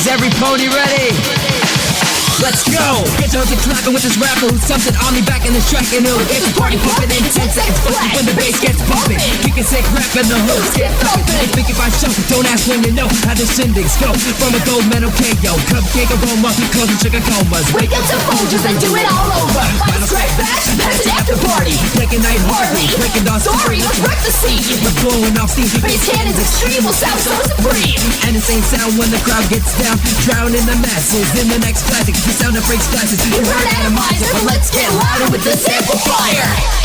every pony ready? Let's go! Get your music clapping with this rapper who's something on me back in the track and it'll get the party pumping in 10 seconds flat when the bass gets bumping. Kicking sick rap and the hooks get thumping. They think if I show, don't ask when you know how the shindigs go. From a gold medal KO, cupcake aroma, closing sugar comas. Wake up to Folgers and do it all over. Final scratch bash, that's an after party. Breaking night hardly, breaking dawn Sorry, let's wreck the scene. We're blowing off steam. Bass cannons extreme will sound so supreme. And the same sound when the crowd gets down. Drowning the masses in the next classic. The sound that breaks glasses. We're an atomizer, but let's get louder with this amplifier.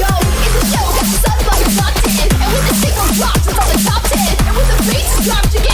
Drop to